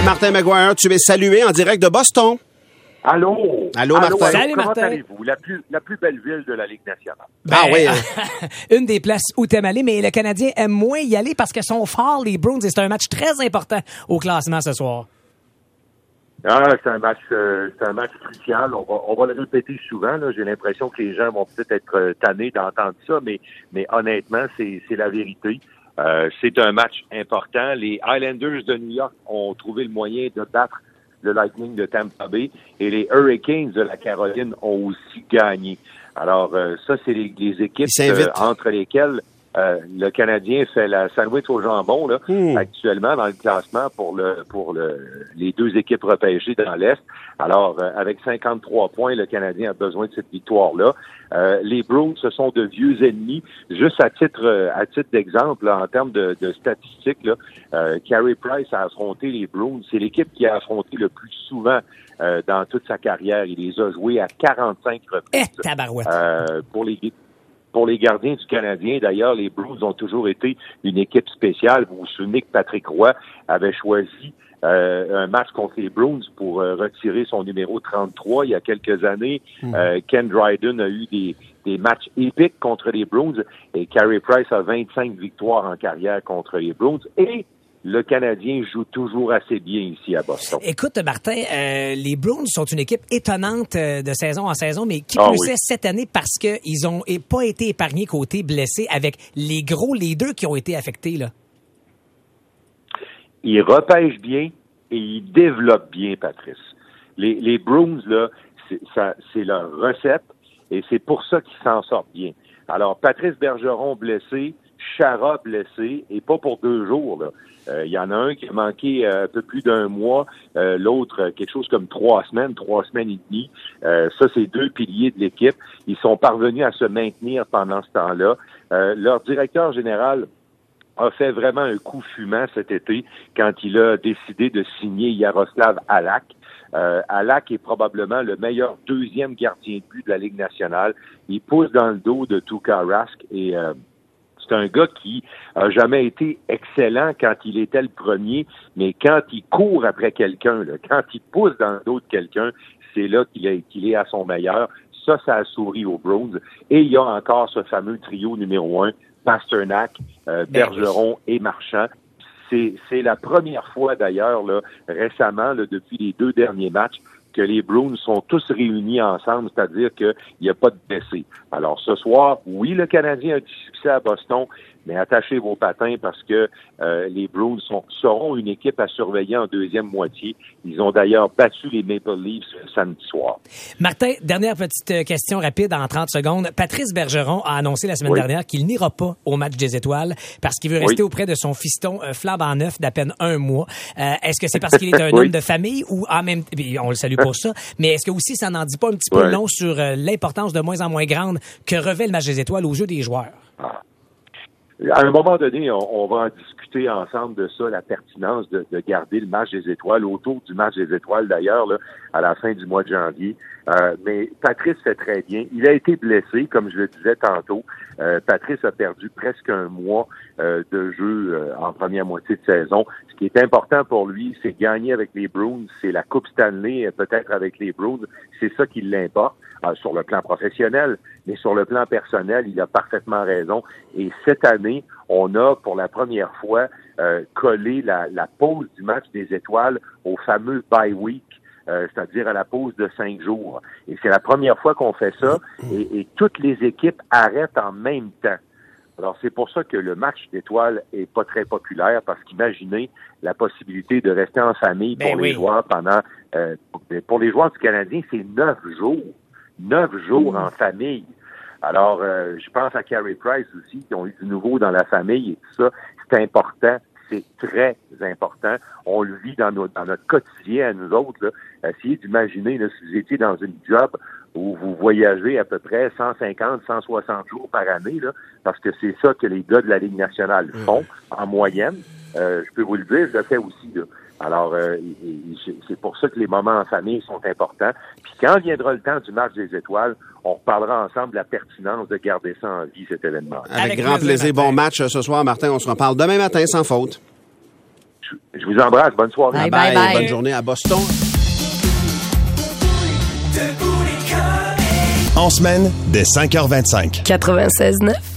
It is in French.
Martin McGuire, tu es salué en direct de Boston. Allô, Martin. Salut, Comment Martin. allez-vous? La plus belle ville de la Ligue nationale. Oui. Une des places où t'aimes aller, mais le Canadien aime moins y aller parce qu'ils sont forts, les Bruins, et c'est un match très important au classement ce soir. C'est un match crucial. On va le répéter souvent. Là. J'ai l'impression que les gens vont peut-être être tannés d'entendre ça, mais honnêtement, c'est la vérité. C'est un match important. Les Islanders de New York ont trouvé le moyen de battre le Lightning de Tampa Bay et les Hurricanes de la Caroline ont aussi gagné. Alors, ça, c'est les équipes entre lesquelles le Canadien fait la sandwich au jambon là, actuellement dans le classement pour les deux équipes repêchées dans l'Est. Alors, avec 53 points, le Canadien a besoin de cette victoire-là. Les Bruins, ce sont de vieux ennemis. Juste à titre d'exemple, là, en termes de statistiques, là, Carey Price a affronté les Bruins. C'est l'équipe qui a affronté le plus souvent dans toute sa carrière. Il les a joués à 45 reprises. Tabarouette. Pour les gardiens du Canadien, d'ailleurs, les Blues ont toujours été une équipe spéciale. Vous vous souvenez que Patrick Roy avait choisi un match contre les Bruins pour retirer son numéro 33 il y a quelques années. Ken Dryden a eu des matchs épiques contre les Bruins et Carey Price a 25 victoires en carrière contre les Bruins. Et le Canadien joue toujours assez bien ici à Boston. Écoute, Martin, les Bruins sont une équipe étonnante de saison en saison, mais qui plus est cette année parce qu'ils ont pas été épargnés côté blessés avec les deux qui ont été affectés, là. Ils repêchent bien et ils développent bien, Patrice. Les Bruins, là, c'est leur recette et c'est pour ça qu'ils s'en sortent bien. Alors, Patrice Bergeron blessé, Chara blessé, et pas pour 2 jours, là. Il y en a un qui a manqué un peu plus d'1 mois, l'autre quelque chose comme 3 semaines et demie. Ça, c'est 2 piliers de l'équipe. Ils sont parvenus à se maintenir pendant ce temps-là. Leur directeur général a fait vraiment un coup fumant cet été quand il a décidé de signer Yaroslav Halak. Halak est probablement le meilleur 2e gardien de but de la Ligue nationale. Il pousse dans le dos de Tuukka Rask et c'est un gars qui a jamais été excellent quand il était le premier, mais quand il court après quelqu'un, là, quand il pousse dans le dos de quelqu'un, c'est là qu'il est à son meilleur. Ça a souri aux Bruins. Et il y a encore ce fameux trio numéro 1, Pasternak, Bergeron et Marchand. C'est la première fois d'ailleurs là, récemment, là, depuis les 2 derniers matchs, que les Bruins sont tous réunis ensemble, c'est-à-dire qu'il n'y a pas de blessés. Alors ce soir, oui, le Canadien a du succès à Boston, mais attachez vos patins parce que les Bruins seront une équipe à surveiller en deuxième moitié. Ils ont d'ailleurs battu les Maple Leafs samedi soir. Martin, dernière petite question rapide en 30 secondes. Patrice Bergeron a annoncé la semaine dernière qu'il n'ira pas au match des Étoiles parce qu'il veut rester auprès de son fiston flambant neuf d'à peine 1 mois. Est-ce que c'est parce qu'il est un homme de famille ou en même temps, on le salue pour ça, mais est-ce que aussi ça n'en dit pas un petit peu long sur l'importance de moins en moins grande que revêt le match des Étoiles aux yeux des joueurs? À un moment donné, on va en discuter ensemble de ça, la pertinence de garder le match des Étoiles, autour du match des Étoiles d'ailleurs, là, à la fin du mois de janvier. Mais Patrice fait très bien. Il a été blessé, comme je le disais tantôt. Patrice a perdu presque 1 mois de jeu en première moitié de saison. Ce qui est important pour lui, c'est gagner avec les Bruins, c'est la Coupe Stanley, peut-être avec les Bruins. C'est ça qui l'importe sur le plan professionnel, mais sur le plan personnel, il a parfaitement raison. Et cette année, on a pour la première fois collé la pause du match des Étoiles au fameux bye week. C'est-à-dire à la pause de 5 jours. Et c'est la première fois qu'on fait ça, et toutes les équipes arrêtent en même temps. Alors, c'est pour ça que le match d'étoiles est pas très populaire, parce qu'imaginez la possibilité de rester en famille pour les joueurs pendant... pour les joueurs du Canadien, c'est 9 jours. 9 jours en famille. Alors, je pense à Carey Price aussi, qui ont eu du nouveau dans la famille et tout ça. C'est important. C'est très important. On le vit dans notre quotidien à nous autres. Là. Essayez d'imaginer là, si vous étiez dans une job où vous voyagez à peu près 150, 160 jours par année, là, parce que c'est ça que les gars de la Ligue nationale font en moyenne. Je peux vous le dire, je le fais aussi. Là. Alors, c'est pour ça que les moments en famille sont importants. Puis quand viendra le temps du match des Étoiles, on reparlera ensemble de la pertinence de garder ça en vie, cet événement. Avec grand plaisir. Bon match ce soir, Martin. On se reparle demain matin, sans faute. Je vous embrasse. Bonne soirée. Bye. Bonne journée à Boston. En semaine, dès 5h25. 96.9.